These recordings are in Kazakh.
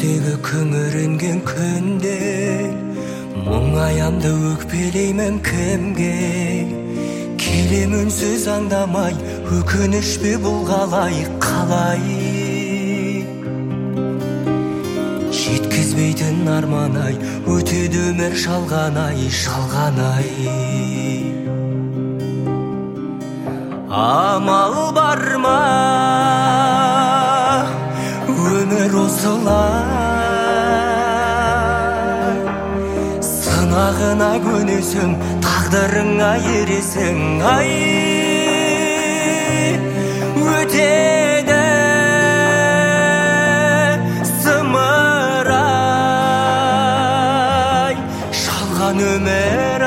Күздегі күңіренген күнде мұңаямды өкпелеймін кімге келем үнсіз аңдамай өкініш пе бұл қалай жеткізбейтін арман-ай өтеді өмір шалған-ай амал бар ма өмір осылай сынағына көнесің тағдырыңа ересің ай өтеді зымырай шалған өмір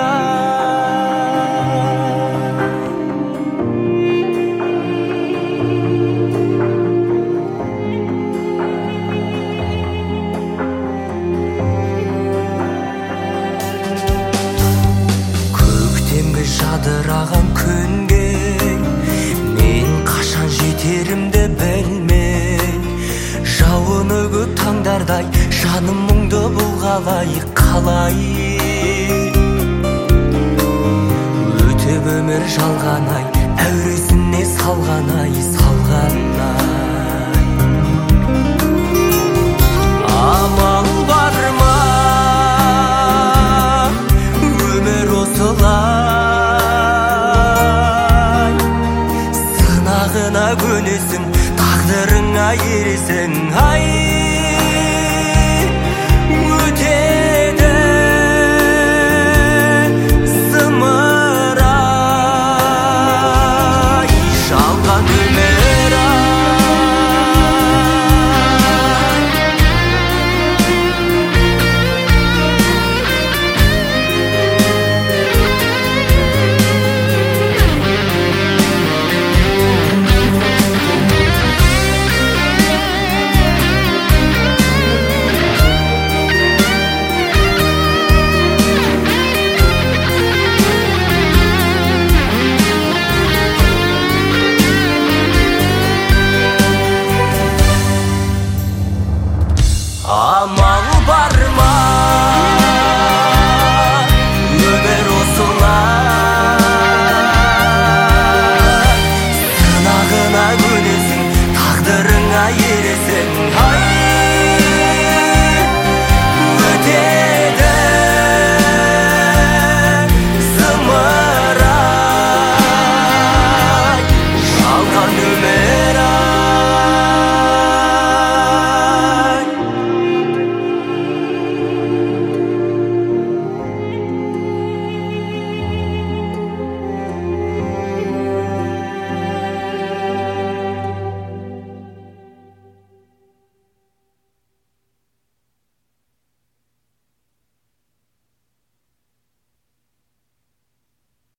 жадыраған күнге мен қашан жетерімді білмей жауыны көп таңдардай жаным мұңды бұл қалай өтіп өмір жалған-ай әуресіне салған-ай амал бар ма өмір осылай көнесің тағдырыңа ересің ай өтеді зымырай жалған өмір амал бар ма өмір осылай сынағына көнесің тағдырыңа ересің ай өтеді зымырай жалған өмір